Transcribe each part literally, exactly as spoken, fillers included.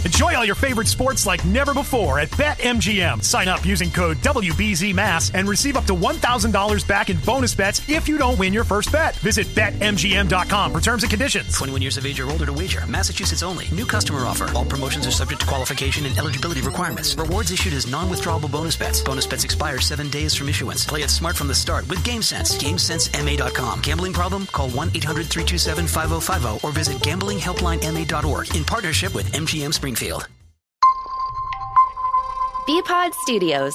Enjoy all your favorite sports like never before at BetMGM. Sign up using code W B Z M A S and receive up to one thousand dollars back in bonus bets if you don't win your first bet. Visit Bet M G M dot com for terms and conditions. twenty-one years of age or older to wager. Massachusetts only. New customer offer. All promotions are subject to qualification and eligibility requirements. Rewards issued as non-withdrawable bonus bets. Bonus bets expire seven days from issuance. Play it smart from the start with GameSense. GameSense M A dot com. Gambling problem? Call one eight hundred three two seven five zero five zero or visit gambling helpline M A dot org in partnership with M G M Springfield. B-Pod Studios.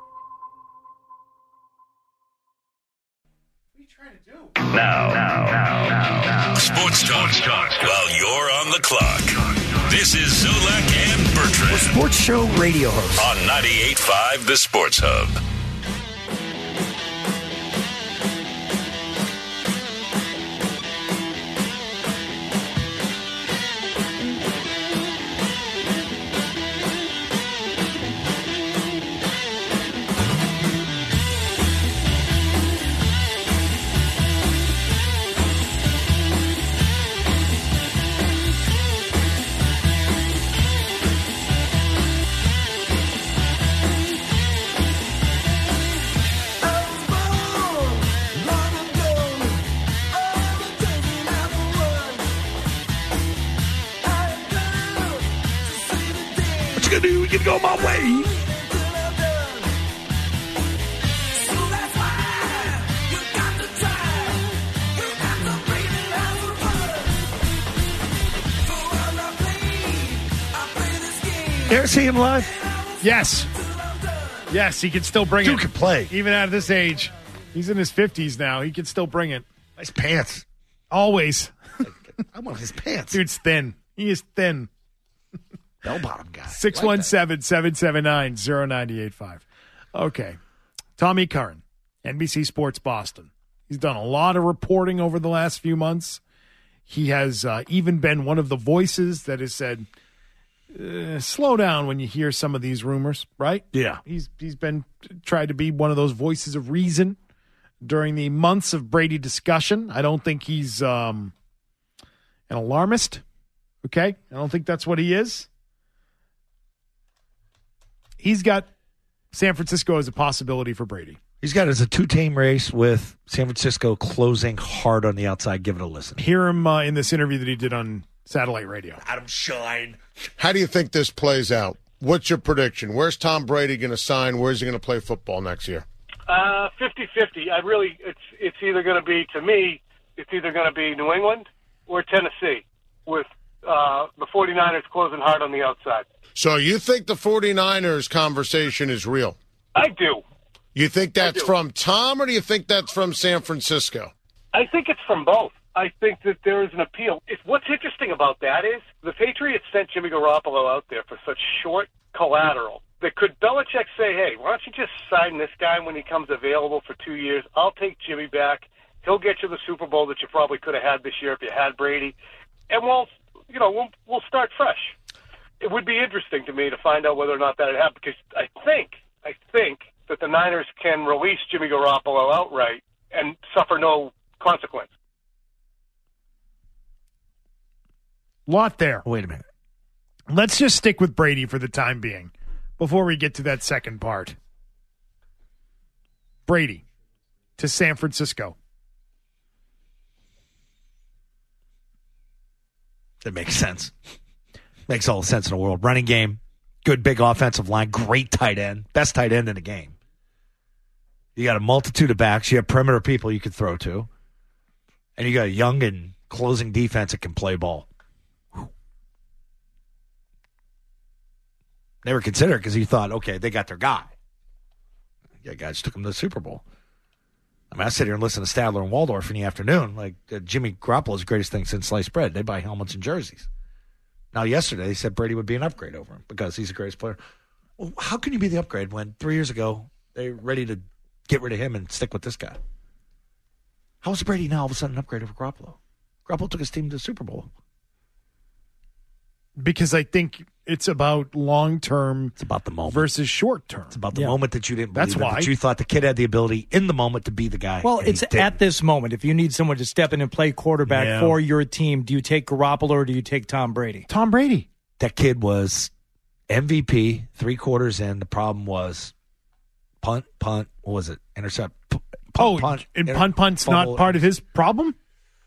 Now, now, now, now, now. Sports talk, Sports talk while you're on the clock. This is Zolak and Bertrand. We're sports show radio hosts. On ninety-eight point five The Sports Hub. You can go my way. You ever see him live? Yes. Yes, he can still bring Dude it. can play. Even at this age. He's in his fifties now. He can still bring it. Nice pants. Always. I want his pants. Dude's thin. He is thin. Bell-bottom guy. six one seven, seven seven nine, zero nine eight five. Okay. Tommy Curran, N B C Sports Boston. He's done a lot of reporting over the last few months. He has uh, even been one of the voices that has said, uh, slow down when you hear some of these rumors, right? Yeah. He's He's been tried to be one of those voices of reason during the months of Brady discussion. I don't think he's um, an alarmist, okay? I don't think that's what he is. He's got San Francisco as a possibility for Brady. He's got it as a two-team race with San Francisco closing hard on the outside. Give it a listen. Hear him uh, in this interview that he did on satellite radio. Adam Shine. How do you think this plays out? What's your prediction? Where's Tom Brady going to sign? Where's he going to play football next year? Uh, fifty-fifty. I really, it's it's either going to be, to me, it's either going to be New England or Tennessee with uh, the 49ers closing hard on the outside. So you think the 49ers conversation is real? I do. You think that's from Tom, or do you think that's from San Francisco? I think it's from both. I think that there is an appeal. If, what's interesting about that is the Patriots sent Jimmy Garoppolo out there for such short collateral that could Belichick say, hey, why don't you just sign this guy when he comes available for two years? I'll take Jimmy back. He'll get you the Super Bowl that you probably could have had this year if you had Brady. And we'll, you know, we'll, we'll start fresh. It would be interesting to me to find out whether or not that had happened, because I think, I think that the Niners can release Jimmy Garoppolo outright and suffer no consequence. Lot there. Wait a minute. Let's just stick with Brady for the time being before we get to that second part. Brady to San Francisco. That makes sense. Makes all the sense in the world. Running game, good big offensive line, great tight end, best tight end in the game. You got a multitude of backs. You have perimeter people you could throw to. And you got a young and closing defense that can play ball. Whew. Never considered it because you thought, okay, they got their guy. Yeah, guys took him to the Super Bowl. I mean, I sit here and listen to Stadler and Waldorf in the afternoon. Like, uh, Jimmy Garoppolo is the greatest thing since sliced bread. They buy helmets and jerseys. Now, yesterday, they said Brady would be an upgrade over him because he's the greatest player. Well, how can you be the upgrade when three years ago they were ready to get rid of him and stick with this guy? How is Brady now all of a sudden an upgrade over Garoppolo? Garoppolo took his team to the Super Bowl. Because I think it's about long-term It's about the moment. versus short-term. It's about the Yeah. moment that you didn't believe That's in, why. that you thought the kid had the ability in the moment to be the guy. Well, and it's he didn't. at this moment. If you need someone to step in and play quarterback Yeah. for your team, do you take Garoppolo or do you take Tom Brady? Tom Brady. that kid was M V P three quarters in. The problem was punt, punt. What was it? Intercept. P- punt, oh, punt, and inter- punt, punt's fumble. not part of his problem?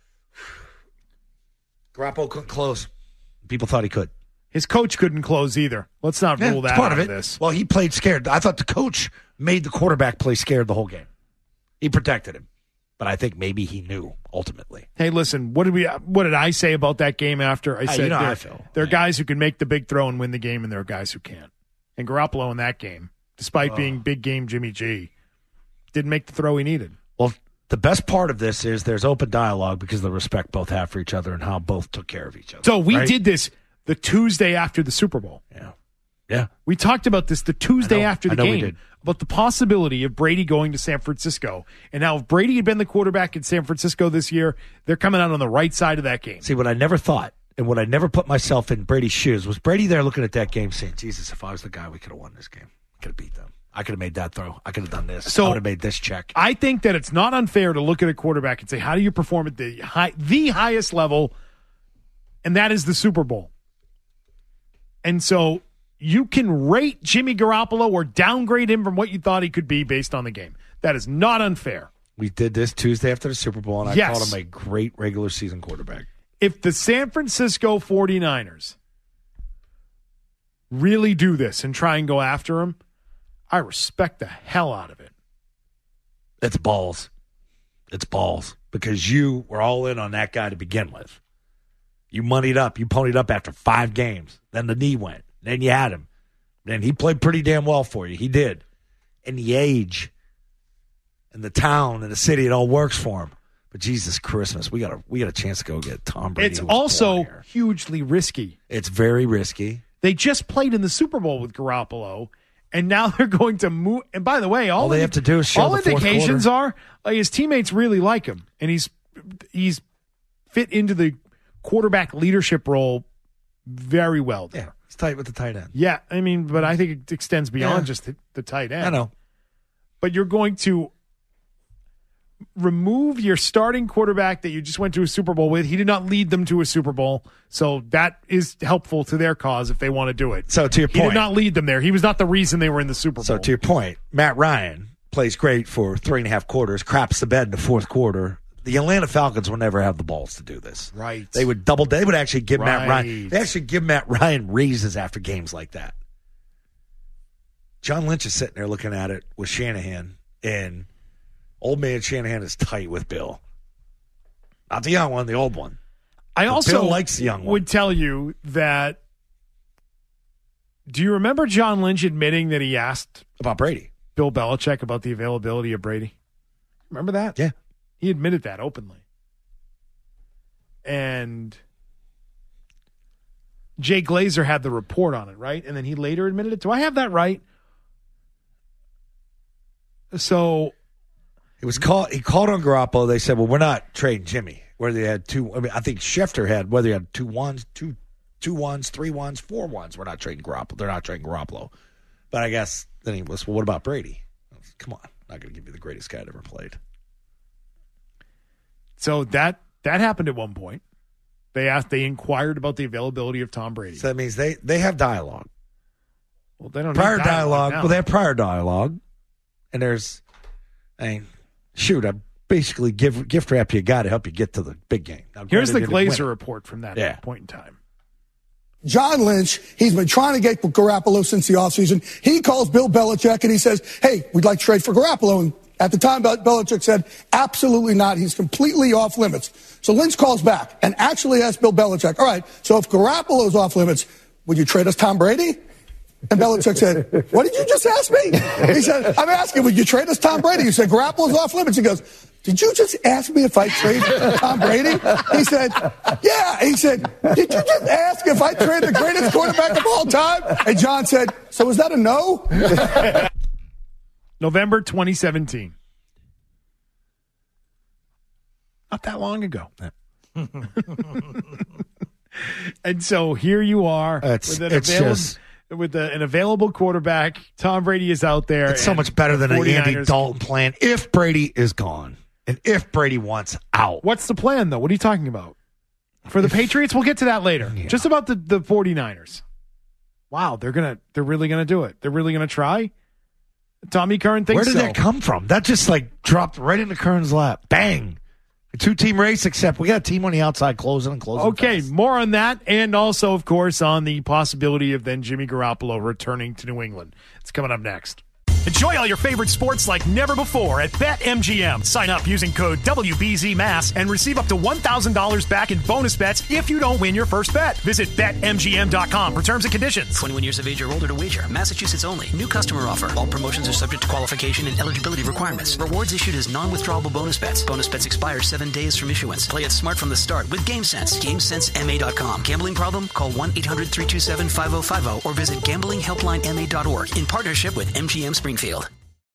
Garoppolo couldn't close. People thought he could. His coach couldn't close either. Let's not Yeah, rule it's that part out of of it. this. Well, he played scared. I thought the coach made the quarterback play scared the whole game. He protected him, but I think maybe he knew ultimately. Hey, listen, what did we? What did I say about that game after? I Hey, said you know how there, I feel. there are Yeah. guys who can make the big throw and win the game, and there are guys who can't. And Garoppolo in that game, despite Oh. being big game Jimmy G, didn't make the throw he needed. Well, the best part of this is there's open dialogue because of the respect both have for each other and how both took care of each other. So we right? did this the Tuesday after the Super Bowl. Yeah. Yeah. We talked about this the Tuesday I know. after the I know we game did. about the possibility of Brady going to San Francisco. And now if Brady had been the quarterback in San Francisco this year, they're coming out on the right side of that game. See, what I never thought and what I never put myself in Brady's shoes was Brady there looking at that game saying, Jesus, if I was the guy, we could have won this game. Could have beat them. I could have made that throw. I could have done this. So- I would have made this check. I think that it's not unfair to look at a quarterback and say, how do you perform at the high, the highest level? And that is the Super Bowl. And so you can rate Jimmy Garoppolo or downgrade him from what you thought he could be based on the game. That is not unfair. We did this Tuesday after the Super Bowl, and I Yes. called him a great regular season quarterback. If the San Francisco forty-niners really do this and try and go after him, I respect the hell out of it. It's balls. It's balls because you were all in on that guy to begin with. You moneyed up. You ponied up after five games. Then the knee went. Then you had him. Then he played pretty damn well for you. He did. And the age and the town and the city, it all works for him. But Jesus Christmas, we got a we got a chance to go get Tom Brady. It's who was also born here. hugely risky. It's very risky. They just played in the Super Bowl with Garoppolo, and now they're going to move. And by the way, all, All they indi- have to do is show all the fourth indications quarter. are like, his teammates really like him, and he's he's fit into the quarterback leadership role very well there. Yeah, it's tight with the tight end. Yeah, I mean, but I think it extends beyond Yeah. just the, the tight end. I know. But you're going to remove your starting quarterback that you just went to a Super Bowl with. He did not lead them to a Super Bowl, so that is helpful to their cause if they want to do it. So to your He point, did not lead them there. He was not the reason they were in the Super Bowl. So to your point, Matt Ryan plays great for three and a half quarters, craps the bed in the fourth quarter. The Atlanta Falcons will never have the balls to do this. Right. They would double. They would actually give Matt Ryan. Right. They actually give Matt Ryan raises after games like that. John Lynch is sitting there looking at it with Shanahan, and old man Shanahan is tight with Bill. Not the young one, the old one. I But also Bill likes the young one. would tell you that. Do you remember John Lynch admitting that he asked About Brady. Bill Belichick about the availability of Brady? Remember that? Yeah. He admitted that openly. And Jay Glazer had the report on it, right? And then he later admitted it. Do I have that right? So It was called. He called on Garoppolo. They said, "Well, we're not trading Jimmy." Where they had two. I mean, I think Schefter had whether he had two ones, two two ones, three ones, four ones. We're not trading Garoppolo. They're not trading Garoppolo. But I guess then he was. Well, what about Brady? Come on, not going to give you the greatest guy that ever played. so that that happened at one point. They asked they inquired about the availability of Tom Brady. So that means they they have dialogue, well, they don't prior need dialogue. now. Well, they have prior dialogue, and there's, I mean, shoot, I basically give gift wrap you a guy to help you get to the big game. Now, Here's the granted, they didn't Glazer win it. report from that Yeah. point in time. John Lynch, he's been trying to get Garoppolo since the offseason. He calls Bill Belichick and he says, hey, we'd like to trade for Garoppolo. And at the time, Bel- Belichick said, absolutely not. He's completely off limits. So Lynch calls back and actually asks Bill Belichick, all right, so if Garoppolo's off limits, would you trade us Tom Brady? And Belichick said, what did you just ask me? He said, I'm asking, would you trade us Tom Brady? You said, Garoppolo's off limits. He goes, did you just ask me if I trade Tom Brady? He said, yeah. He said, did you just ask if I trade the greatest quarterback of all time? And John said, so is that a no? November twenty seventeen. Not that long ago. And so here you are It's- with, an, it's available, just- with a, an available quarterback. Tom Brady is out there. It's so and much better than an Andy 49ers Dalton plan if Brady is gone and if Brady wants out. What's the plan, though? What are you talking about? For the Patriots? We'll get to that later. Yeah. Just about the, the forty-niners. wow, they're gonna, they're really gonna do it. They're really gonna try. Tommy Curran thinks Where did so. that come from? That just like dropped right into Curran's lap. Bang. A two-team race, except we got a team on the outside closing and closing. Okay, fast. more on that, and also, of course, on the possibility of then Jimmy Garoppolo returning to New England. It's coming up next. Enjoy all your favorite sports like never before at BetMGM. Sign up using code W B Z M A S and receive up to one thousand dollars back in bonus bets if you don't win your first bet. Visit Bet M G M dot com for terms and conditions. twenty-one years of age or older to wager. Massachusetts only. New customer offer. All promotions are subject to qualification and eligibility requirements. Rewards issued as non-withdrawable bonus bets. Bonus bets expire seven days from issuance. Play it smart from the start with GameSense. GameSense M A dot com. Gambling problem? Call one eight hundred three two seven five oh five oh or visit gambling helpline M A dot org in partnership with M G M Springfield.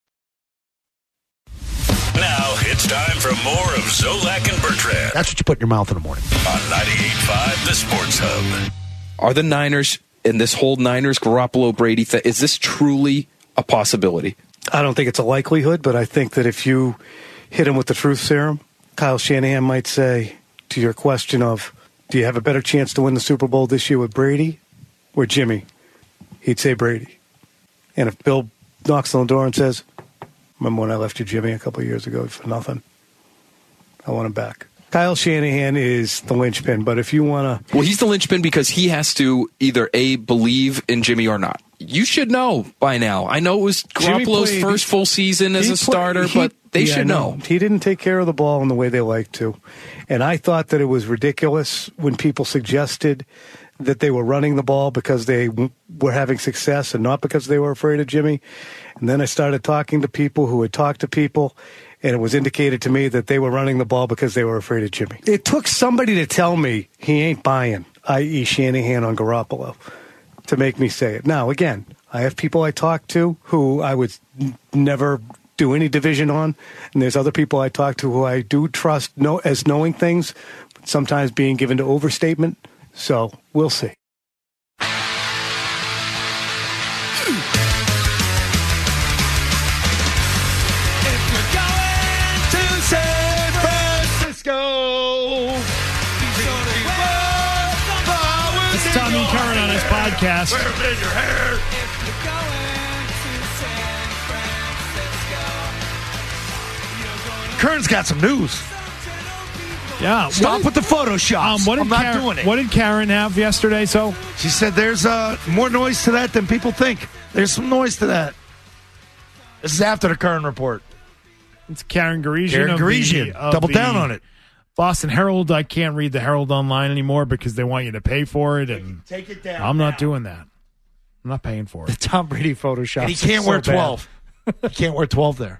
Now it's time for more of Zolak and Bertrand That's what you put in your mouth in the morning. on ninety-eight point five The Sports Hub. Are the Niners and this whole Niners Garoppolo Brady thing, is this truly a possibility? I don't think it's a likelihood, but I think that if you hit him with the truth serum, Kyle Shanahan might say to your question of, do you have a better chance to win the Super Bowl this year with Brady or Jimmy? He'd say Brady. And if Bill knocks on the door and says, remember when I left you, Jimmy, a couple of years ago for nothing? I want him back. Kyle Shanahan is the linchpin, but if you want to... Well, he's the linchpin because he has to either, A, believe in Jimmy or not. You should know by now. I know it was Garoppolo's played, first full season as a starter, play, he, but they yeah, should know. He didn't take care of the ball in the way they like to. And I thought that it was ridiculous when people suggested that they were running the ball because they w- were having success and not because they were afraid of Jimmy. And then I started talking to people who had talked to people, and it was indicated to me that they were running the ball because they were afraid of Jimmy. It took somebody to tell me he ain't buying, that is. Shanahan on Garoppolo, to make me say it. Now, again, I have people I talk to who I would n- never do any division on, and there's other people I talk to who I do trust know, as knowing things, but sometimes being given to overstatement. So we'll see. It's Tommy Curran on his podcast. Curran's got some news. Yeah, stop did, with the Photoshop. Um, what did I'm not Karen, doing it. What did Karen have yesterday? So she said there's uh, more noise to that than people think. There's some noise to that. This is after the Curran report. It's Karen Garesian. Karen Garesian. Double down on it. Boston Herald. I can't read the Herald online anymore because they want you to pay for it, and take it down. I'm now. not doing that. I'm not paying for it. The Tom Brady Photoshop. And he can't wear so twelve. He can't wear twelve there.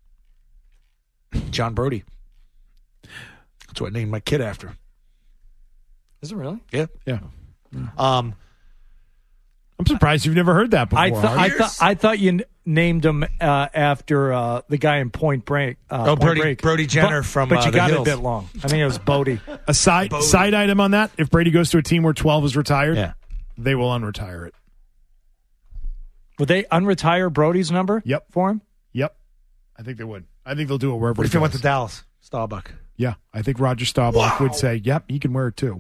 John Brody. That's what I named my kid after. Is it really? Yeah. Yeah. Um, I'm surprised you've never heard that before. I, th- I, th- I thought you n- named him uh, after uh, the guy in Point Break. Uh, oh, Point Brody, Break. Brody Jenner but, from But uh, you the got Hills. it a bit long. I think it was Bodie. A side Bodie. side item on that, if Brady goes to a team where twelve is retired, yeah. they will unretire it. Would they unretire Brody's number Yep. for him? Yep. I think they would. I think they'll do it wherever What he if he goes. went to Dallas? Starbuck. Yeah, I think Roger Staubach wow. would say, yep, he can wear it too.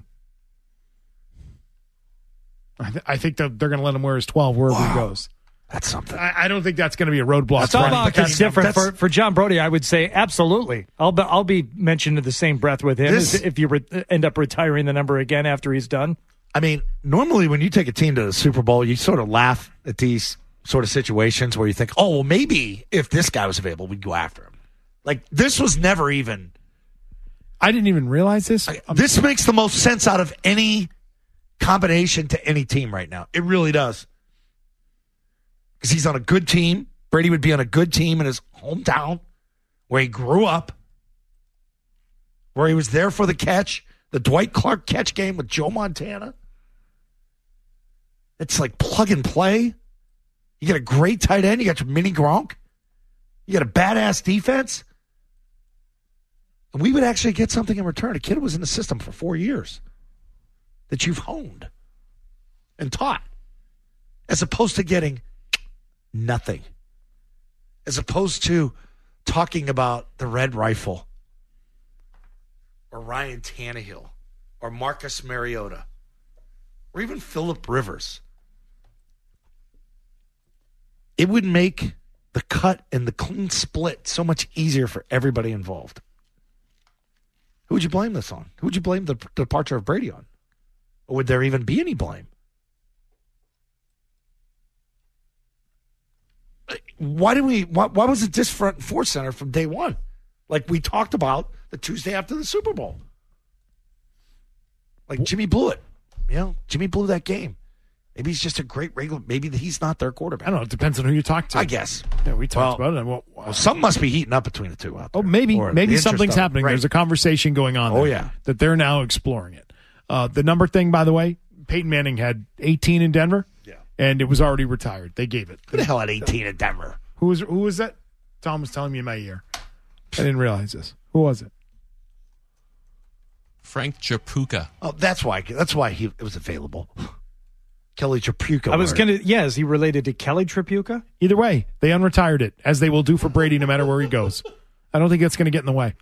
I, th- I think they're, they're going to let him wear his twelve wherever wow. he goes. That's something. I, I don't think that's going to be a roadblock. Staubach is different. For, for John Brody, I would say absolutely. I'll be, I'll be mentioned in the same breath with him this, as if you re- end up retiring the number again after he's done. I mean, normally when you take a team to the Super Bowl, you sort of laugh at these sort of situations where you think, oh, well, maybe if this guy was available, we'd go after him. Like, this was never even... I didn't even realize this. I, this makes the most sense out of any combination to any team right now. It really does. Because he's on a good team. Brady would be on a good team in his hometown where he grew up, where he was there for the catch, the Dwight Clark catch game with Joe Montana. It's like plug and play. You get a great tight end. You got your mini Gronk. You got a badass defense. And we would actually get something in return. A kid who was in the system for four years that you've honed and taught, as opposed to getting nothing, as opposed to talking about the Red Rifle or Ryan Tannehill or Marcus Mariota or even Phillip Rivers. it would make the cut and the clean split so much easier for everybody involved. Who would you blame this on? Who would you blame the, the departure of Brady on? Or would there even be any blame? Why did we? Why, why was it this front and fourth center from day one? Like we talked about the Tuesday after the Super Bowl. Like Jimmy blew it. You know, Jimmy blew that game. Maybe he's just a great regular. Maybe he's not their quarterback. I don't know. It depends on who you talk to. I guess. Yeah, we talked well, about it. Well, well, something must be heating up between the two out there. Oh, maybe. Or maybe the something's interest of it. happening. Right. There's a conversation going on. Oh, there yeah. That they're now exploring it. Uh, the number thing, by the way, Peyton Manning had eighteen in Denver. Yeah. And it was already retired. They gave it. Who the hell had eighteen in Denver? Who was who was that? Tom was telling me in my ear. I didn't realize this. Who was it? Frank Tripucka. Oh, that's why. That's why he it was available. Kelly Tripucka. I was going to, yeah, is he related to Kelly Tripucka? Either way, they unretired it, as they will do for Brady no matter where he goes. I don't think that's going to get in the way.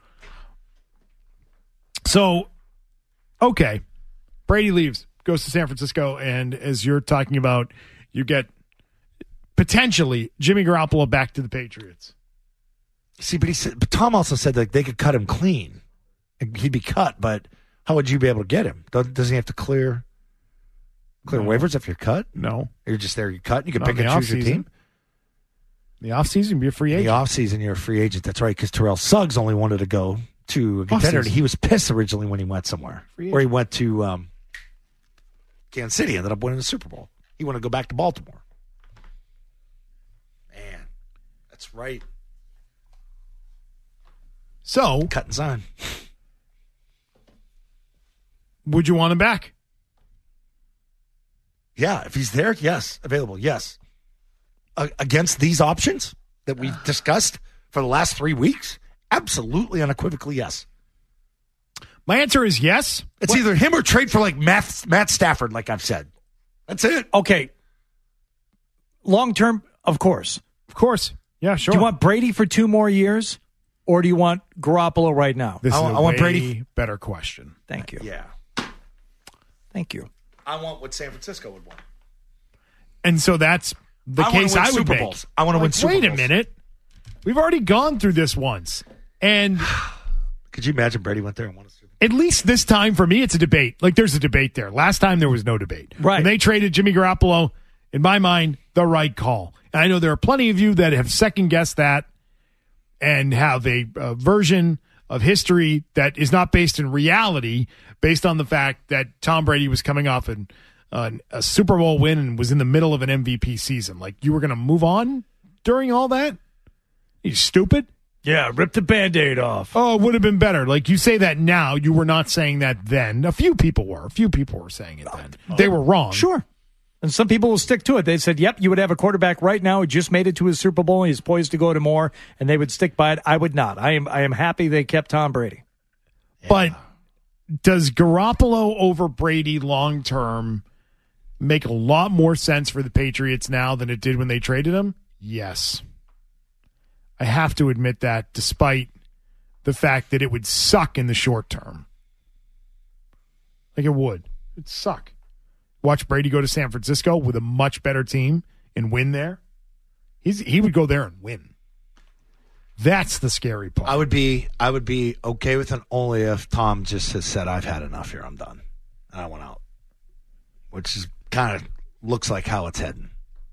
So, okay. Brady leaves, goes to San Francisco, and as you're talking about, you get potentially Jimmy Garoppolo back to the Patriots. See, but he said, but Tom also said that they could cut him clean. He'd be cut, but how would you be able to get him? Doesn't he have to clear clear No. waivers if you're cut? No. You're just there, you cut, you can Not pick in and the choose your off-season. team. In the offseason, be a free In agent. the offseason, you're a free agent. That's right, because Terrell Suggs only wanted to go to a contender. Offseason. He was pissed originally when he went somewhere. Free Or he went to um, Kansas City, ended up winning the Super Bowl. He wanted to go back to Baltimore. Man, that's right. So, cut and sign. Would you want him back? Yeah, if he's there, yes. Available, yes. Uh, against these options that we've discussed for the last three weeks, absolutely unequivocally yes. My answer is yes. It's What- either him or trade for like Matt, Matt Stafford, like I've said. That's it. Okay. Long term, of course. Of course. Yeah, sure. Do you want Brady for two more years, or do you want Garoppolo right now? This I, is a I want way Brady. better question. Thank you. Yeah. Thank you. I want what San Francisco would want. And so that's the I wanna case win I would Super make. Bowls. I wanna win Like, Super Wait a Bowls. minute. We've already gone through this once. And Could you imagine Brady went there and won a Super Bowl? at least this time for me, it's a debate. Like there's a debate there. Last time there was no debate. Right. When they traded Jimmy Garoppolo, in my mind, the right call. And I know there are plenty of you that have second guessed that and have a uh, version of history that is not based in reality, based on the fact that Tom Brady was coming off an, uh, a Super Bowl win and was in the middle of an M V P season. Like you were going to move on during all that? You stupid? Yeah, rip the Band-Aid off. Oh, it would have been better. Like you say that now, you were not saying that then. A few people were. A few people were saying it then. They were wrong. Sure. And some people will stick to it. They said, yep, you would have a quarterback right now who just made it to his Super Bowl and he's poised to go to more, and they would stick by it. I would not. I am I am happy they kept Tom Brady. But does Garoppolo over Brady long term make a lot more sense for the Patriots now than it did when they traded him? Yes. I have to admit that, despite the fact that it would suck in the short term. Like it would. It'd suck. Watch Brady go to San Francisco with a much better team and win there. He's he would go there and win. That's the scary part. I would be I would be okay with it only if Tom just has said, I've had enough here, I'm done. And I went out. Which is kind of looks like how it's heading.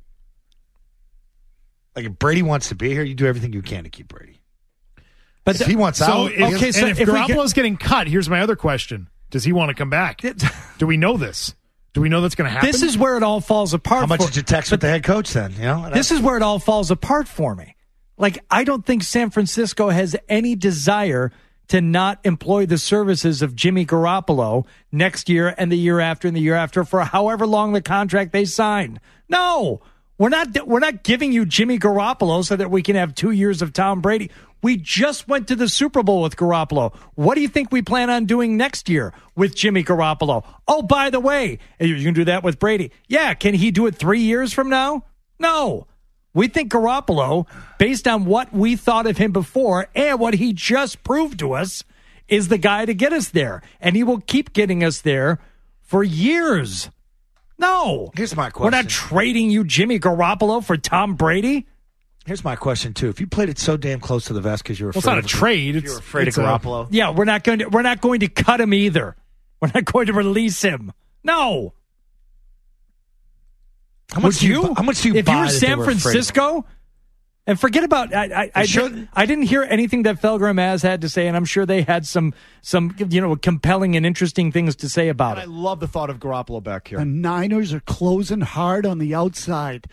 Like if Brady wants to be here, you do everything you can to keep Brady. But if the, he wants so out, if, okay, so and if, if we Garoppolo's getting cut, here's my other question: does he want to come back? Do we know this? Do we know that's going to happen? This is where it all falls apart. how much for, did you text with the head coach then? You know, This is where it all falls apart for me. Like, I don't think San Francisco has any desire to not employ the services of Jimmy Garoppolo next year and the year after and the year after for however long the contract they signed. No, we're not. We're not giving you Jimmy Garoppolo so that we can have two years of Tom Brady. We just went to the Super Bowl with Garoppolo. What do you think we plan on doing next year with Jimmy Garoppolo? Oh, by the way, you can do that with Brady. Yeah, can he do it three years from now? No. We think Garoppolo, based on what we thought of him before and what he just proved to us, is the guy to get us there. And he will keep getting us there for years. No. Here's my question. We're not trading you Jimmy Garoppolo for Tom Brady. Here's my question too. If you played it so damn close to the vest because you were well, afraid it's not of a trade. You're It's, afraid it's of a- Garoppolo. Yeah, we're not going to we're not going to cut him either. We're not going to release him. No. How much Would do you? you? How much do you? If buy you were that they San were afraid of him? Francisco, and forget about I I, I, shouldn't. I didn't hear anything that Felgram has had to say, and I'm sure they had some some you know compelling and interesting things to say about I it. love the thought of Garoppolo back here. The Niners are closing hard on the outside.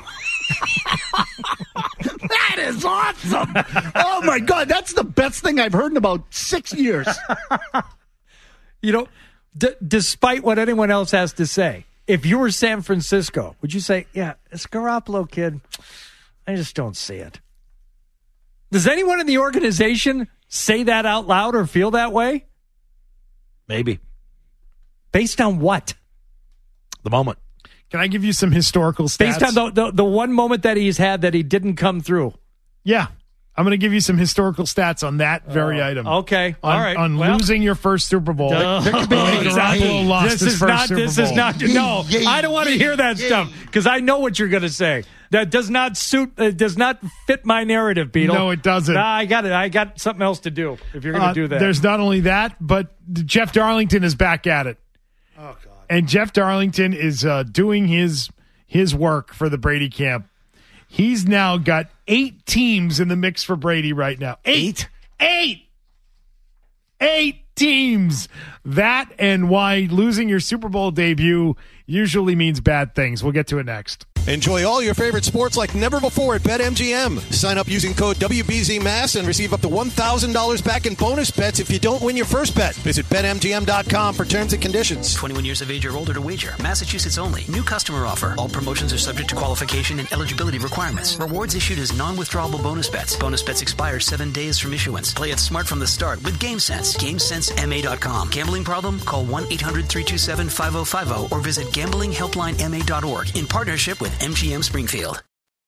That is awesome. Oh, my God. That's the best thing I've heard in about six years. You know, d- despite what anyone else has to say, if you were San Francisco, would you say, yeah, it's Garoppolo, kid? I just don't see it. Does anyone in the organization say that out loud or feel that way? Maybe. Based on what? The moment. Can I give you some historical stats? Based on the, the, the one moment that he's had that he didn't come through. Yeah. I'm going to give you some historical stats on that very Uh, item. Okay. On, All right. on Well, losing your first Super Bowl. Duh. Exactly. lost This his is first not. Super This Bowl. is not. No, I don't want to hear that stuff because I know what you're going to say. That does not suit. It does not fit my narrative, Beetle. No, it doesn't. Nah, I got it. I got something else to do. If you're going to Uh, do that, There's not only that, but Jeff Darlington is back at it. Oh God! And Jeff Darlington is uh, doing his his work for the Brady camp. He's now got eight teams in the mix for Brady right now. Eight, eight, eight teams. That and why losing your Super Bowl debut usually means bad things. We'll get to it next. Enjoy all your favorite sports like never before at BetMGM. Sign up using code W B Z Mass and receive up to one thousand dollars back in bonus bets if you don't win your first bet. Visit Bet M G M dot com for terms and conditions. twenty-one years of age or older to wager. Massachusetts only. New customer offer. All promotions are subject to qualification and eligibility requirements. Rewards issued as non-withdrawable bonus bets. Bonus bets expire seven days from issuance. Play it smart from the start with GameSense. GameSense M A dot com. Gambling problem? Call one eight hundred three two seven five zero five zero or visit gambling helpline M A dot org in partnership with M G M Springfield.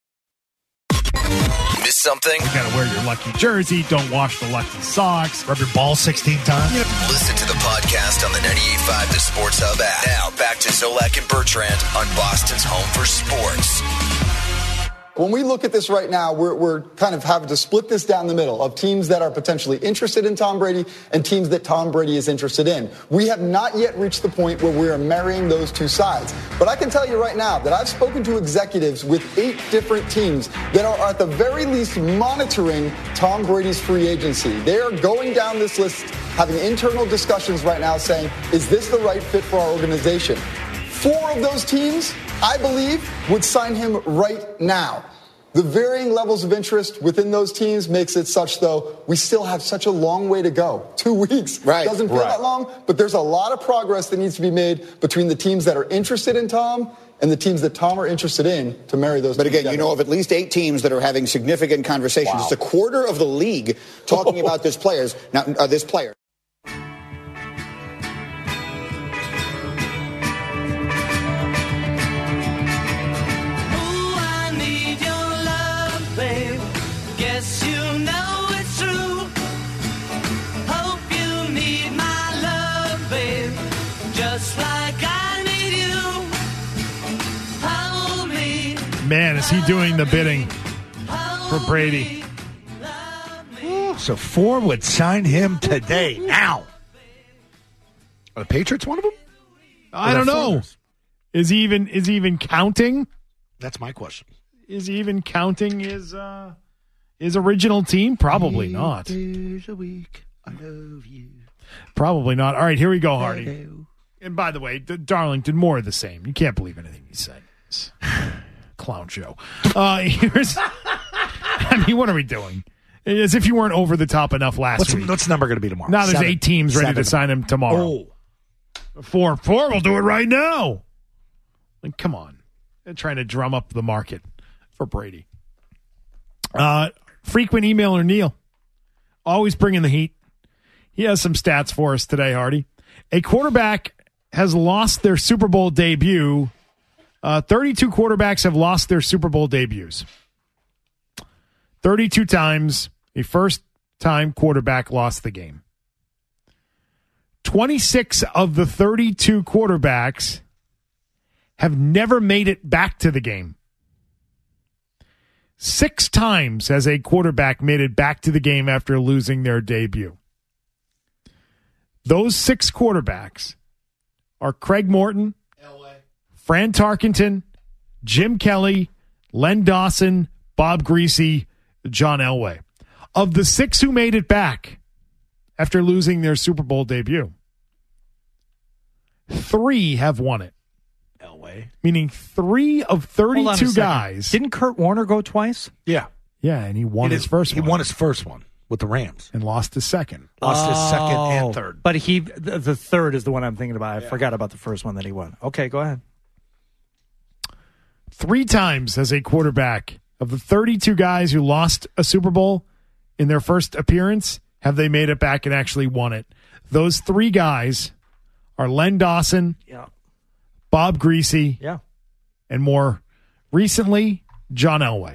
Miss something? You got to wear your lucky jersey. Don't wash the lucky socks. Rub your ball sixteen times. Listen to the podcast on the ninety-eight point five The Sports Hub app. Now back to Zolak and Bertrand on Boston's Home for Sports. When we look at this right now, we're, we're kind of having to split this down the middle of teams that are potentially interested in Tom Brady and teams that Tom Brady is interested in. We have not yet reached the point where we are marrying those two sides. But I can tell you right now that I've spoken to executives with eight different teams that are at the very least monitoring Tom Brady's free agency. They are going down this list, having internal discussions right now saying, is this the right fit for our organization? Four of those teams, I believe, would sign him right now. The varying levels of interest within those teams makes it such, though, we still have such a long way to go. Two weeks right, doesn't feel right. that long, but there's a lot of progress that needs to be made between the teams that are interested in Tom and the teams that Tom are interested in to marry those But teams again, together. you know of at least eight teams that are having significant conversations. Wow. It's a quarter of the league talking about this players now. Uh, this player. Guess you know it's true. Hope you need my love, babe, just like I need you. Hold me. Man, is he doing the bidding for Brady? So four would sign him today. Now. Are the Patriots one of them? I don't know. Is he even is he even counting? That's my question. Is he even counting his uh, his original team? Probably Eight not. days a week, I love you. Probably not. All right, here we go, Hardy. And by the way, D- Darlington, more of the same. You can't believe anything he said. Clown show. Uh, here's. I mean, what are we doing? As if you weren't over the top enough last What's, week. what's the number going to be tomorrow? Now there's Seven. eight teams ready Seven. to sign him tomorrow. Oh. Four. Four will do it right now. Like, come on. They're trying to drum up the market for Brady. Uh, frequent emailer Neil. Always bringing the heat. He has some stats for us today, Hardy. A quarterback has lost their Super Bowl debut. Uh, thirty-two quarterbacks have lost their Super Bowl debuts. thirty-two times a first-time quarterback lost the game. twenty-six of the thirty-two quarterbacks have never made it back to the game. Six times has a quarterback made it back to the game after losing their debut. Those six quarterbacks are Craig Morton, Fran Tarkenton, Jim Kelly, Len Dawson, Bob Greasy, John Elway. Of the six who made it back after losing their Super Bowl debut, three have won it. Elway. Meaning three of Hold on a thirty-two second. guys. Didn't Kurt Warner go twice? Yeah. Yeah, and he won He his did- first he one. won his first one with the Rams. And lost his second. Lost his second Oh, and third. But he, the, the third is the one I'm thinking about. I forgot about the first one that he won. Okay, go ahead. Three times as a quarterback of the thirty-two guys who lost a Super Bowl in their first appearance, have they made it back and actually won it. Those three guys are Len Dawson, Yeah. Bob Greasy, Yeah. and more recently, John Elway.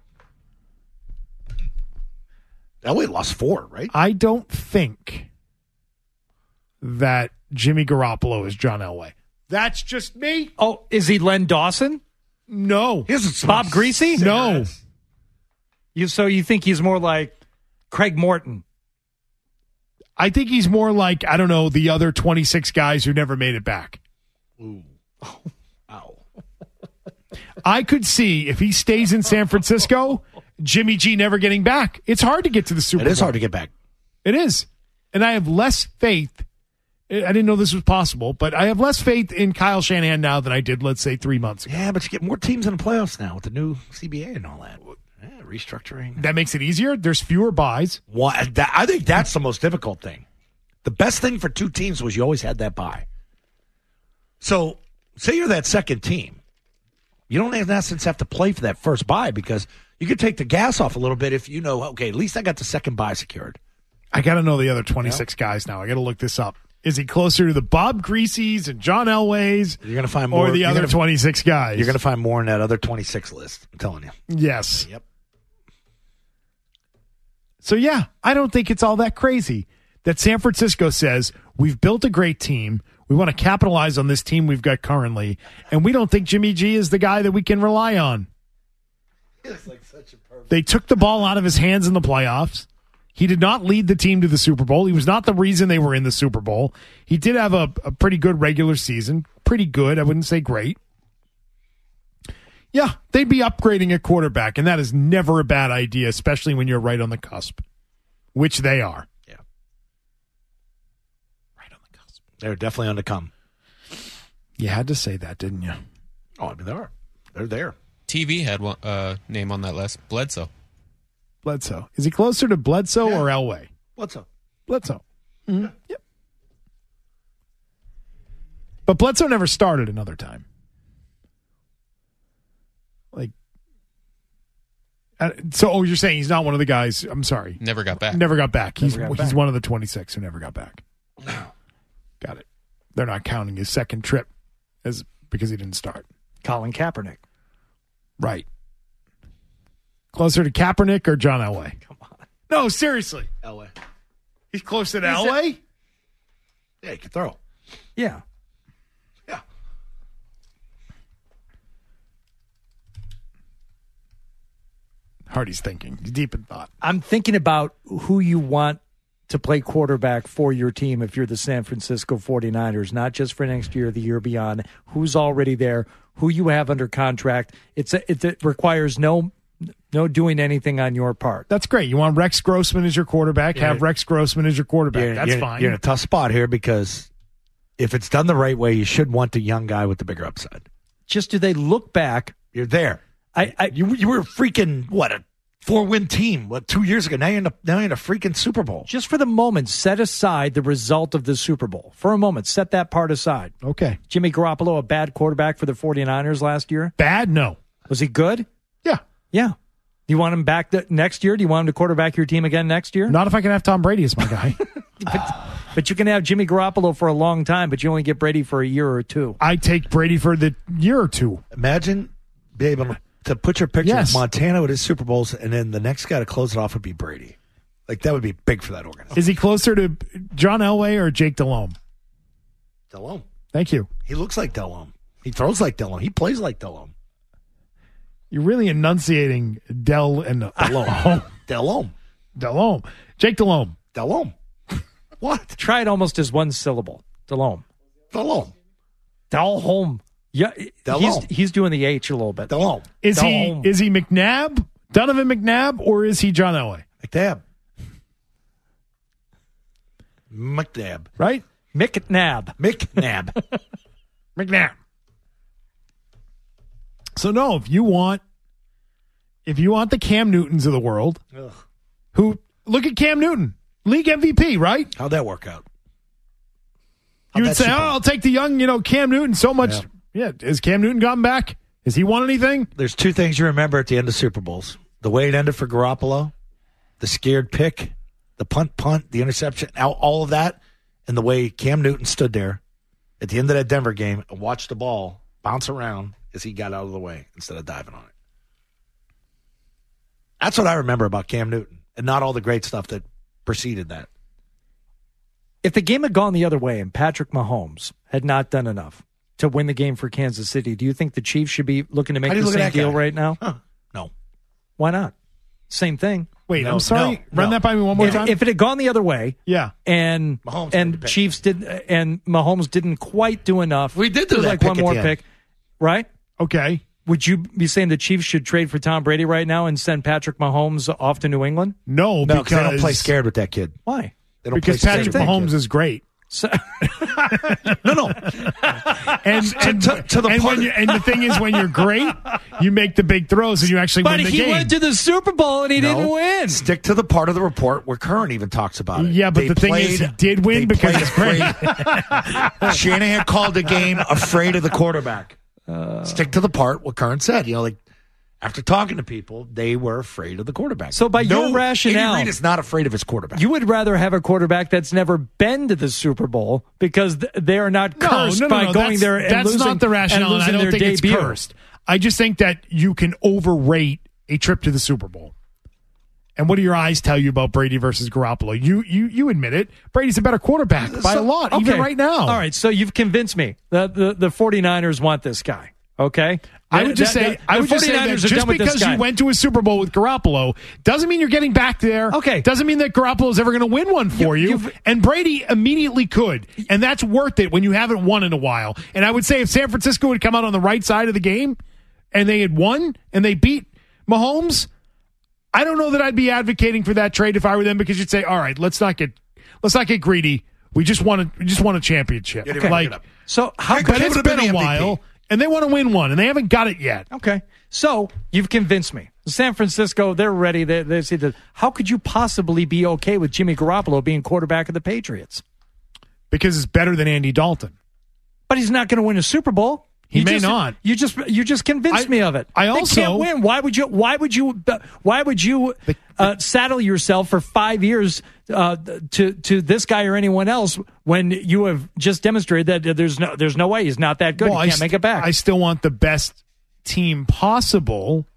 Elway lost four, right? I don't think that Jimmy Garoppolo is John Elway. That's just me. Oh, is he Len Dawson? No. Bob Greasy? No. You so you think he's more like Craig Morton? I think he's more like, I don't know, the other twenty-six guys who never made it back. Ooh. Ow. I could see if he stays in San Francisco, Jimmy G never getting back. It's hard to get to the Super It Bowl. is hard to get back. It is. And I have less faith. I didn't know this was possible, but I have less faith in Kyle Shanahan now than I did, let's say, three months ago. Yeah, but you get more teams in the playoffs now with the new C B A and all that. Yeah, restructuring. That makes it easier. There's fewer buys. Why, that, I think that's the most difficult thing. The best thing for two teams was you always had that bye. So, say you're that second team. You don't, in essence, have to play for that first bye because you could take the gas off a little bit if you know, okay, at least I got the second bye secured. I got to know the other twenty-six guys now. I got to look this up. Is he closer to the Bob Greasy's and John Elway's? You're going to find more. Or the you're other gonna, twenty-six guys? You're going to find more in that other twenty-six list. I'm telling you. Yes. Yep. So, yeah, I don't think it's all that crazy that San Francisco says, we've built a great team. We want to capitalize on this team we've got currently, and we don't think Jimmy G is the guy that we can rely on. It's like such a perfect. They took the ball out of his hands in the playoffs. He did not lead the team to the Super Bowl. He was not the reason they were in the Super Bowl. He did have a, a pretty good regular season. Pretty good. I wouldn't say great. Yeah, they'd be upgrading at quarterback, and that is never a bad idea, especially when you're right on the cusp, which they are. Yeah. Right on the cusp. They're definitely on the come. You had to say that, didn't you? Oh, I mean, they are. They're there. T V had one uh, name on that list. Bledsoe. Bledsoe. Is he closer to Bledsoe or Elway? Bledsoe. Bledsoe. Mm-hmm. Yep. But Bledsoe never started another time. Like, uh, so, oh, you're saying he's not one of the guys, I'm sorry. Never got back. Never got back. He's Never got he's back. one of the twenty-six who never got back. Got it. They're not counting his second trip as because he didn't start. Colin Kaepernick. Right. Closer to Kaepernick or John Elway? Come on. No, seriously. Elway. He's closer to He's Elway? Yeah, he can throw. Yeah. Yeah. Hardy's thinking. He's deep in thought. I'm thinking about who you want to play quarterback for your team if you're the San Francisco forty-niners, not just for next year, the year beyond. Who's already there, who you have under contract. It's a, it, it requires no no doing anything on your part. That's great. You want Rex Grossman as your quarterback, Yeah. have Rex Grossman as your quarterback. You're, That's you're- fine. You're in a tough spot here because if it's done the right way, you should want the young guy with the bigger upside. Just do they look back? You're there. I, I you you were freaking what a four win team what two years ago. Now you're in a, now you're in a freaking Super Bowl. Just for the moment, set aside the result of the Super Bowl. For a moment, set that part aside. Okay. Jimmy Garoppolo, a bad quarterback for the forty-niners last year? Bad? No. Was he good? Yeah. Yeah. Do you want him back the, next year? Do you want him to quarterback your team again next year? Not if I can have Tom Brady as my guy. but, but you can have Jimmy Garoppolo for a long time, but you only get Brady for a year or two. I take Brady for the year or two. Imagine being able to put your picture Yes. of Montana with his Super Bowls, and then the next guy to close it off would be Brady. Like that would be big for that organization. Is he closer to John Elway or Jake Delhomme? Delhomme. Thank you. He looks like Delhomme. He throws like Delhomme. He plays like Delhomme. You're really enunciating Del and Delhomme. Delhomme. Delhomme. Jake Delhomme. Delhomme. What? Try it almost as one syllable. Delhomme. Delhomme. Delhomme. Yeah, Delhomme. he's, he's doing the H a little bit. Delhomme. Is Delhomme. he is he McNabb? Donovan McNabb? Or is he John Elway? McNabb. McNabb. Right? McNabb. McNabb. McNabb. So no, if you want if you want the Cam Newtons of the world, Ugh. who look at Cam Newton, league M V P, right? How'd that work out? You How'd would that say, Super "Oh, Bowl? I'll take the young, you know, Cam Newton." So much, yeah. yeah. Has Cam Newton gotten back? Has he won anything? There's two things you remember at the end of Super Bowls: the way it ended for Garoppolo, the scared pick, the punt, punt, the interception, all, all of that, and the way Cam Newton stood there at the end of that Denver game and watched the ball bounce around as he got out of the way instead of diving on it. That's what I remember about Cam Newton, and not all the great stuff that preceded that. If the game had gone the other way and Patrick Mahomes had not done enough to win the game for Kansas City, do you think the Chiefs should be looking to make How do you the look at same that deal guy? right now? Huh. No. Why not? Same thing. Wait, No, I'm sorry. no, Run no. that by me one more If, time. if it had gone the other way, yeah, and Mahomes made the and pick. Chiefs did, and Mahomes didn't quite do enough. We did do There was that like pick one at more the end. pick, right? Okay. Would you be saying the Chiefs should trade for Tom Brady right now and send Patrick Mahomes off to New England? No, No, because because they don't play scared with that kid. Why? They don't because play Patrick scared with that Mahomes kid. is great. So, No, no. And and, to- to the and, part- when you, and the thing is, when you're great, you make the big throws and you actually but win the he game. went to the Super Bowl and he No. didn't win. Stick to the part of the report where Curran even talks about it. Yeah, but They the thing is, he did win they because played he's great. afraid. Shanahan called the game afraid of the quarterback. Stick to the part what Curran said. You know, like after talking to people, they were afraid of the quarterback. So by no, your rationale- Andy Reid is not afraid of his quarterback. You would rather have a quarterback that's never been to the Super Bowl because th- they are not No, cursed no, no, by no, going that's, there and that's losing, not the rationale, and and I losing don't their think debut. it's cursed. I just think that you can overrate a trip to the Super Bowl. And what do your eyes tell you about Brady versus Garoppolo? You you you admit it. Brady's a better quarterback by a So- lot, even okay. right now. All right, so you've convinced me that the, the 49ers want this guy, okay? I would just That- say, that- I the would just say that 49ers are just done with this because guy. you went to a Super Bowl with Garoppolo doesn't mean you're getting back there. Okay. Doesn't mean that Garoppolo's ever going to win one for You- you. you've- And Brady immediately could. And that's worth it when you haven't won in a while. And I would say if San Francisco had come out on the right side of the game and they had won and they beat Mahomes, I don't know that I'd be advocating for that trade if I were them, because you'd say, all right, let's not get let's not get greedy. We just want to we just want a championship. You didn't Like, look it up. So how but could it's would've been been a the M V P. while, and they want to win one, and they haven't got it yet. Okay. So you've convinced me. San Francisco, they're ready. They, they see that. How could you possibly be okay with Jimmy Garoppolo being quarterback of the Patriots? Because it's better than Andy Dalton. But he's not going to win a Super Bowl. He You may just, not. You just you just convinced I- me of it. I They also- can't win. Why would you? Why would you? Why would you uh, saddle yourself for five years uh, to to this guy or anyone else when you have just demonstrated that there's no there's no way he's not that good. Well, he I can't make it back. I still want the best team possible,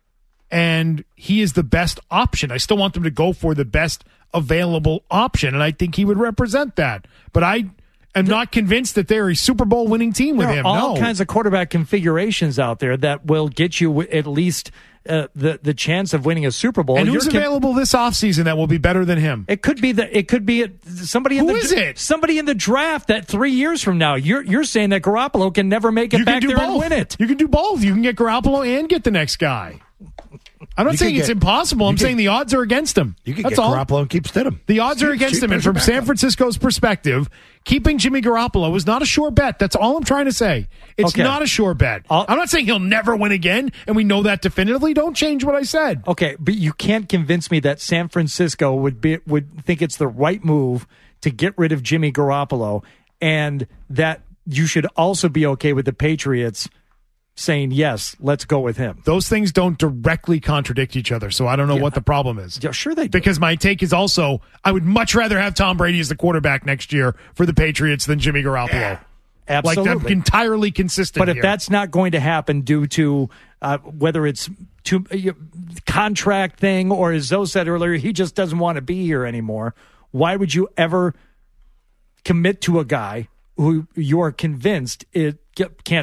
and he is the best option. I still want them to go for the best available option, and I think he would represent that. But I am not convinced that they're a Super Bowl winning team with there him. are all no. kinds of quarterback configurations out there that will get you at least uh, the the chance of winning a Super Bowl. And You're who's con- available this offseason that will be better than him? It could be that it could be a, somebody in Who the is it? somebody in the draft that three years from now you're you're saying that Garoppolo can never make it You back can do there both. and win it. You can do both. You can get Garoppolo and get the next guy. I'm not You saying can it's get- impossible. I'm you can- saying the odds are against him. You can That's get all. Garoppolo and keep Stidham. The odds are Cheap- against cheap him. And as from your San backup. Francisco's perspective, keeping Jimmy Garoppolo is not a sure bet. That's all I'm trying to say. It's Okay. not a sure bet. I'll- I'm not saying he'll never win again, and we know that definitively. Don't change what I said. Okay, but you can't convince me that San Francisco would be would think it's the right move to get rid of Jimmy Garoppolo, and that you should also be okay with the Patriots saying yes, let's go with him. Those things don't directly contradict each other, so I don't know Yeah. what the problem is. Yeah, sure they do. Because my take is also, I would much rather have Tom Brady as the quarterback next year for the Patriots than Jimmy Garoppolo. Absolutely. Like, I'm entirely consistent But if here. that's not going to happen due to uh, whether it's to uh, contract thing or, as Zoe said earlier, he just doesn't want to be here anymore, why would you ever commit to a guy who you are convinced it can't do it?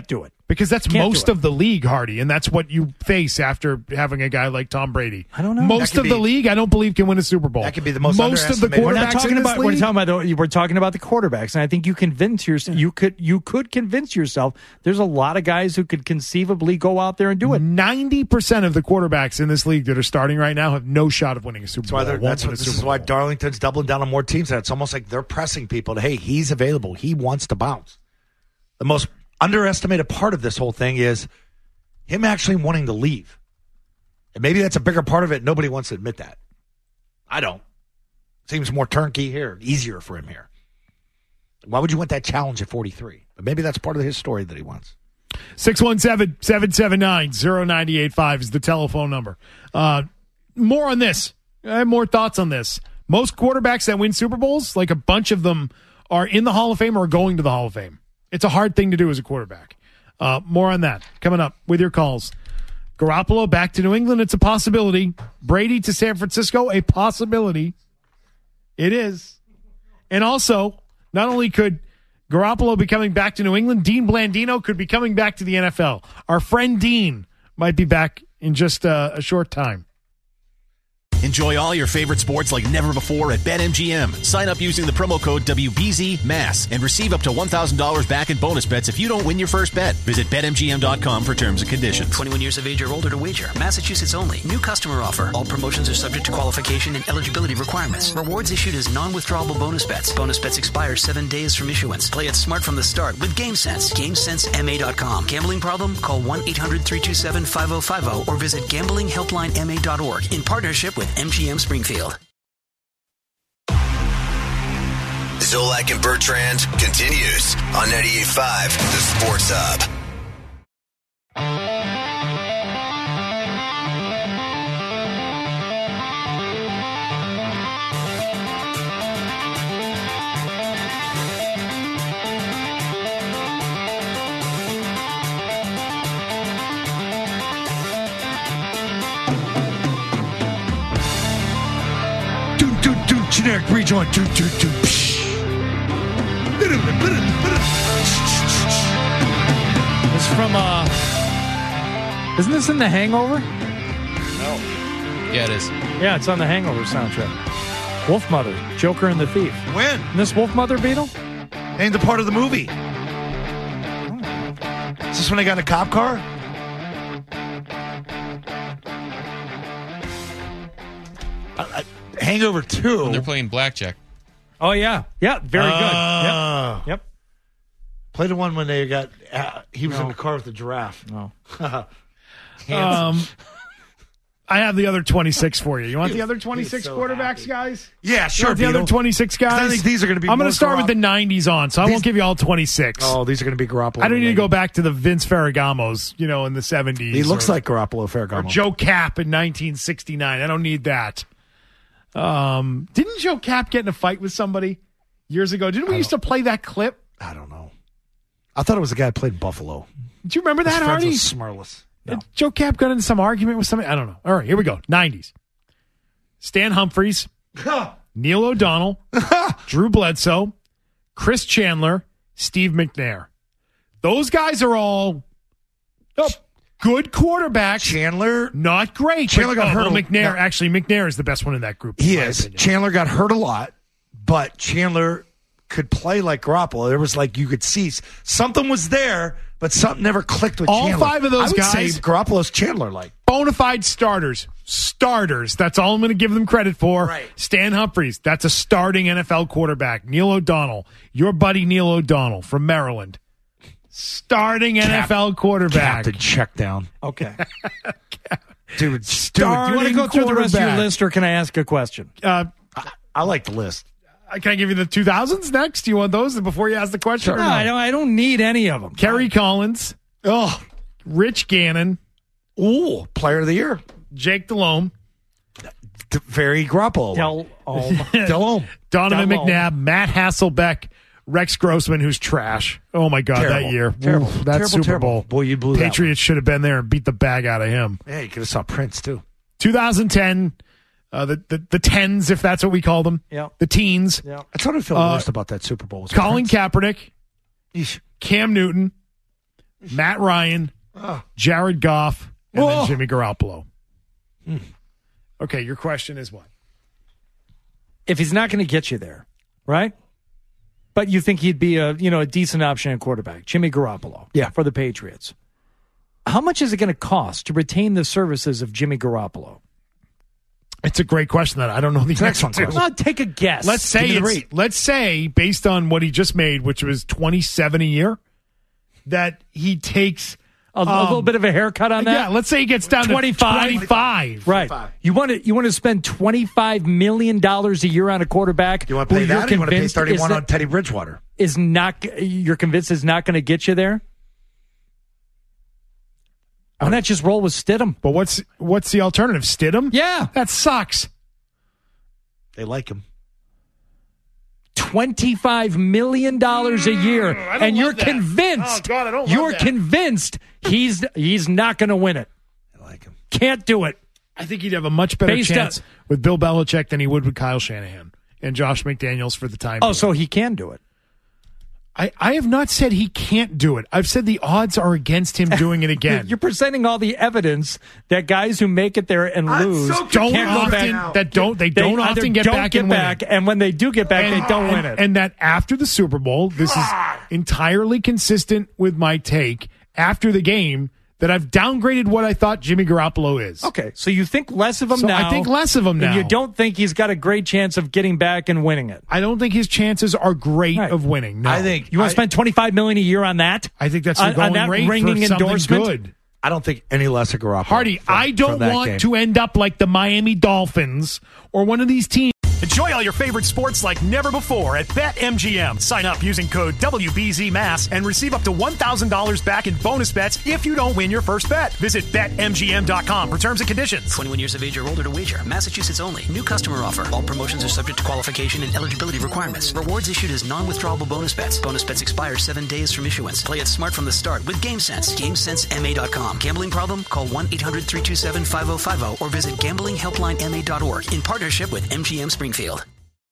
Because that's Can't most do it. of the league, Hardy, and that's what you face after having a guy like Tom Brady. I don't know. Most That of could the be- league, I don't believe, can win a Super Bowl. That could be the most Most of the underestimated. We're not quarterbacks talking in this about. We're league. talking about. the- We're talking about the quarterbacks, and I think you convince your, you could you could convince yourself. There's a lot of guys who could conceivably go out there and do it. Ninety percent of the quarterbacks in this league that are starting right now have no shot of winning a Super That's why Bowl. they're, Won't that's win what, a this Super is why Bowl. Darlington's doubling down on more teams. It's almost like they're pressing people to, hey, he's available. He wants to bounce. The most underestimated part of this whole thing is him actually wanting to leave. And maybe that's a bigger part of it. Nobody wants to admit that. I don't. Seems more turnkey here, easier for him here. Why would you want that challenge at forty-three? But maybe that's part of his story that he wants. six one seven, seven seven nine, zero nine eight five is the telephone number. Uh, more on this. I have more thoughts on this. Most quarterbacks that win Super Bowls, like a bunch of them, are in the Hall of Fame or are going to the Hall of Fame. It's a hard thing to do as a quarterback. Uh, more on that coming up with your calls. Garoppolo back to New England. It's a possibility. Brady to San Francisco, a possibility. It is. And also, not only could Garoppolo be coming back to New England, Dean Blandino could be coming back to the N F L. Our friend Dean might be back in just uh, a short time. Enjoy all your favorite sports like never before at BetMGM. Sign up using the promo code W B Z M A S and receive up to one thousand dollars back in bonus bets if you don't win your first bet. Visit Bet M G M dot com for terms and conditions. twenty-one years of age or older to wager. Massachusetts only. New customer offer. All promotions are subject to qualification and eligibility requirements. Rewards issued as non-withdrawable bonus bets. Bonus bets expire seven days from issuance. Play it smart from the start with GameSense. GameSense M A dot com. Gambling problem? Call one eight hundred three two seven five oh five oh or visit gambling helpline M A dot org in partnership with M G M Springfield. Zolak and Bertrand continues on ninety-eight point five, The Sports Hub. Do, do, do, generic rejoin. Do, do, do. This is from, uh, isn't this in The Hangover? No. Yeah, it is. Yeah, it's on the Hangover soundtrack. Wolf Mother, Joker and the Thief. When? Isn't this Wolf Mother, Beetle? Ain't the part of the movie. Is this when they got in a cop car? I, I, Hangover two. When they're playing blackjack. Oh, yeah. Yeah, very good. Ah. Yep. Yep. Play the one when they got. Uh, he was No. in the car with the giraffe. No. Um, I have the other twenty-six for you. You want the other twenty-six so quarterbacks, happy. guys? Yeah, You sure. want the other Beetle. twenty-six 'Cause guys? I think these are going to be. I'm going more to start with the Garop- nineties on, so I These- won't give you all twenty-six. Oh, these are going to be Garoppolo. I don't need to related. go back to the Vince Ferragamos, you know, in the seventies. He looks or, like Garoppolo or Ferragamo. Joe Cap in nineteen sixty-nine. I don't need that. Um, didn't Joe Cap get in a fight with somebody years ago? Didn't we used to play that clip? I don't know. I thought it was the guy who played Buffalo. Do you remember His that, friends Hardy? with Smurless. Uh, Joe Cap got into some argument with somebody. I don't know. All right, here we go. nineties. Stan Humphries, Neil O'Donnell, Drew Bledsoe, Chris Chandler, Steve McNair. Those guys are all oh, good quarterbacks. Chandler, not great. Chandler but, got oh, hurt well, a- McNair, no. actually, McNair is the best one in that group. He in my is. opinion. Chandler got hurt a lot, but Chandler could play like Garoppolo. There was like you could see something was there, but something never clicked with All Chandler. five of those I would guys- say Garoppolo's Chandler like. Bona fide starters. Starters. That's all I'm going to give them credit for. Right. Stan Humphries. That's a starting N F L quarterback. Neil O'Donnell. Your buddy Neil O'Donnell from Maryland. Starting N F L quarterback. Captain check down. Okay. Dude, dude, Starting Do you want to go through the rest of your quarterback. list, or can I ask a question? Uh, I, I like the list. Uh, Can I give you the two thousands next? Do you want those before you ask the question? No, or no? I don't. I don't need any of them. Kerry Collins. Oh, Rich Gannon. ooh, player of the year. Jake Delhomme. D- Very Garoppolo. Del- oh, Delhomme. Donovan Delhomme. McNabb. Matt Hasselbeck. Rex Grossman, who's trash. Oh, my God, Terrible. that year. Terrible. Oof, that Terrible, Super terrible. Bowl. Boy, you blew that Patriots should have been there and beat the bag out of him. Yeah, you could have saw Prince too. twenty ten, uh, the, the the tens, if that's what we call them. Yeah. The teens. Yeah. That's what I feel Uh, worst about that Super Bowl. Was Colin Prince. Kaepernick, Eesh. Cam Newton, Matt Ryan, Jared Goff, and Whoa. then Jimmy Garoppolo. Hmm. Okay, your question is what? If he's not going to get you there, right? But you think he'd be a you know a decent option at quarterback, Jimmy Garoppolo, yeah, for the Patriots. How much is it going to cost to retain the services of Jimmy Garoppolo? It's a great question that I don't know the answer to. Well, take a guess. Let's say Give me the it's, rate. let's say based on what he just made, which was twenty-seven a year, that he takes a, a little bit of a haircut on that. Yeah, let's say he gets down twenty-five. to twenty-five. Right. You want to you want to spend twenty-five million dollars a year on a quarterback. You want to pay who that? you're Or you want to pay convinced is thirty-one that- on Teddy Bridgewater? Is not you're convinced is not going to get you there? Why not just roll with Stidham? But what's what's the alternative? Stidham? Yeah, that sucks. They like him. Twenty-five million dollars a year, Mm, I don't and you're love that. convinced. Oh, God, I don't love you're that. convinced he's he's not going to win it. I like him. Can't do it. I think he'd have a much better Based chance on- with Bill Belichick than he would with Kyle Shanahan and Josh McDaniels for the time. Oh, being. so he can do it. I, I have not said he can't do it. I've said the odds are against him doing it again. You're presenting all the evidence that guys who make it there and lose so don't can't go often- back. that don't- they don't either often get don't back get and win back, it. and when they do get back, And- they don't and- win it. And that after the Super Bowl, this is entirely consistent with my take after the game that I've downgraded what I thought Jimmy Garoppolo is. Okay, so you think less of him So now. I think less of him now. And you don't think he's got a great chance of getting back and winning it. I don't think his chances are great Right. of winning. No. I think You want I- to spend twenty-five million dollars a year on that? I think that's the on, going on that rate ringing for something endorsement. good. I don't think any less of Garoppolo. Hardy, from- I don't from that want game. to end up like the Miami Dolphins or one of these teams. Enjoy all your favorite sports like never before at BetMGM. Sign up using code W B Z M A S and receive up to one thousand dollars back in bonus bets if you don't win your first bet. Visit Bet M G M dot com for terms and conditions. twenty-one years of age or older to wager. Massachusetts only. New customer offer. All promotions are subject to qualification and eligibility requirements. Rewards issued as non-withdrawable bonus bets. Bonus bets expire seven days from issuance. Play it smart from the start with GameSense. GameSense M A dot com. Gambling problem? Call one eight hundred three two seven five zero five zero or visit gambling helpline M A dot org in partnership with M G M Springfield.